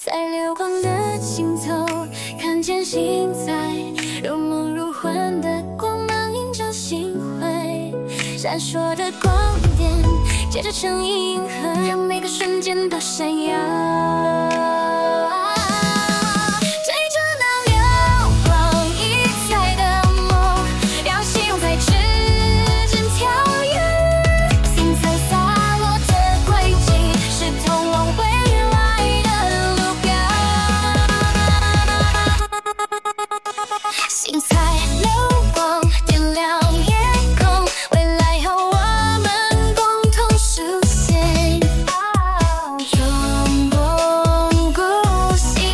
在流光的尽头，看见心在如梦如幻的光芒映照星辉，闪烁的光点接着成银河，让每个瞬间都闪耀。